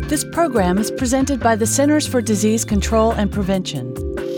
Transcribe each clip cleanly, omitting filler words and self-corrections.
This program is presented by the Centers for Disease Control and Prevention.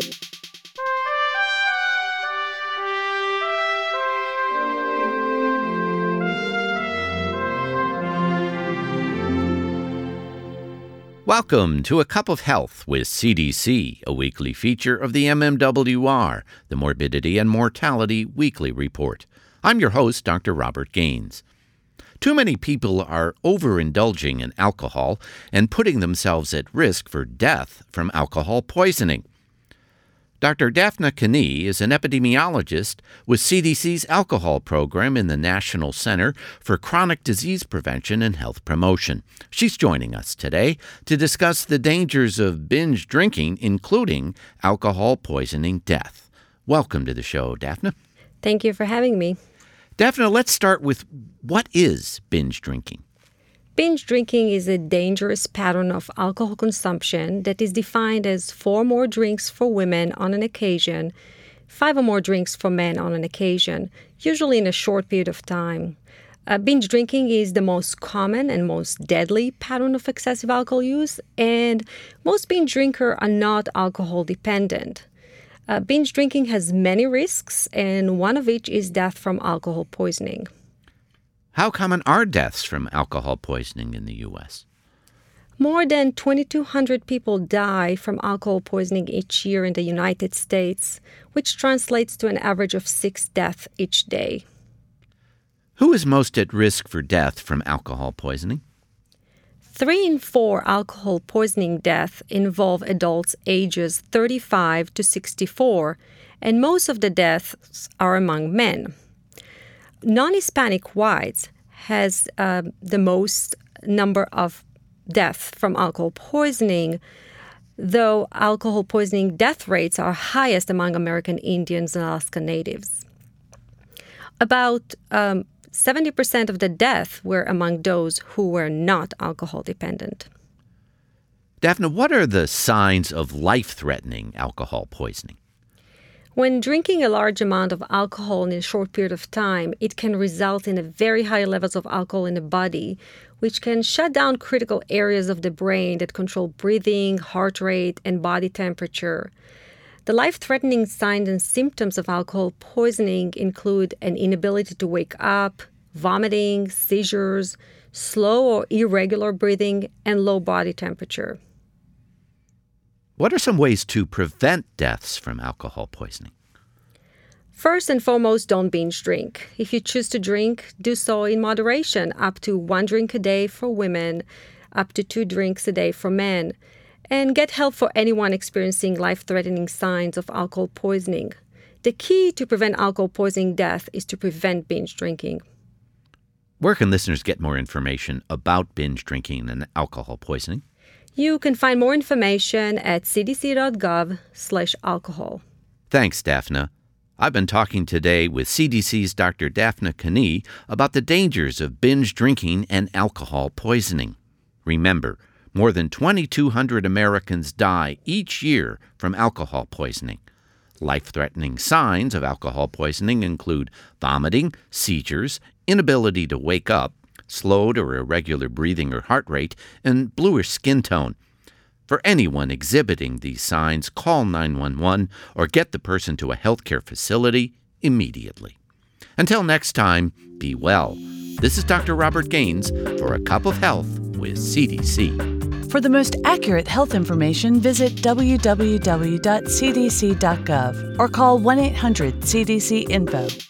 Welcome to A Cup of Health with CDC, a weekly feature of the MMWR, the Morbidity and Mortality Weekly Report. I'm your host, Dr. Robert Gaines. Too many people are overindulging in alcohol and putting themselves at risk for death from alcohol poisoning. Dr. Daphna Kani is an epidemiologist with CDC's alcohol program in the National Center for Chronic Disease Prevention and Health Promotion. She's joining us today to discuss the dangers of binge drinking, including alcohol poisoning death. Welcome to the show, Daphna. Thank you for having me. Daphna, let's start with what is binge drinking? Binge drinking is a dangerous pattern of alcohol consumption that is defined as 4 or more drinks for women on an occasion, 5 or more drinks for men on an occasion, usually in a short period of time. Binge drinking is the most common and most deadly pattern of excessive alcohol use, and most binge drinkers are not alcohol dependent. Binge drinking has many risks, and one of which is death from alcohol poisoning. How common are deaths from alcohol poisoning in the U.S.? More than 2,200 people die from alcohol poisoning each year in the United States, which translates to an average of 6 deaths each day. Who is most at risk for death from alcohol poisoning? 3 in 4 alcohol poisoning deaths involve adults ages 35 to 64, and most of the deaths are among men. Non-Hispanic whites has the most number of deaths from alcohol poisoning, though alcohol poisoning death rates are highest among American Indians and Alaska Natives. About 70% of the deaths were among those who were not alcohol dependent. Daphna, what are the signs of life-threatening alcohol poisoning? When drinking a large amount of alcohol in a short period of time, it can result in very high levels of alcohol in the body, which can shut down critical areas of the brain that control breathing, heart rate, and body temperature. The life-threatening signs and symptoms of alcohol poisoning include an inability to wake up, vomiting, seizures, slow or irregular breathing, and low body temperature. What are some ways to prevent deaths from alcohol poisoning? First and foremost, don't binge drink. If you choose to drink, do so in moderation, up to 1 drink a day for women, up to 2 drinks a day for men. And get help for anyone experiencing life-threatening signs of alcohol poisoning. The key to prevent alcohol poisoning death is to prevent binge drinking. Where can listeners get more information about binge drinking and alcohol poisoning? You can find more information at cdc.gov/alcohol. Thanks, Daphna. I've been talking today with CDC's Dr. Daphna Kani about the dangers of binge drinking and alcohol poisoning. Remember, more than 2,200 Americans die each year from alcohol poisoning. Life-threatening signs of alcohol poisoning include vomiting, seizures, inability to wake up, slowed or irregular breathing or heart rate, and bluish skin tone. For anyone exhibiting these signs, call 911 or get the person to a healthcare facility immediately. Until next time, be well. This is Dr. Robert Gaines for A Cup of Health with CDC. For the most accurate health information, visit www.cdc.gov or call 1-800-CDC-INFO.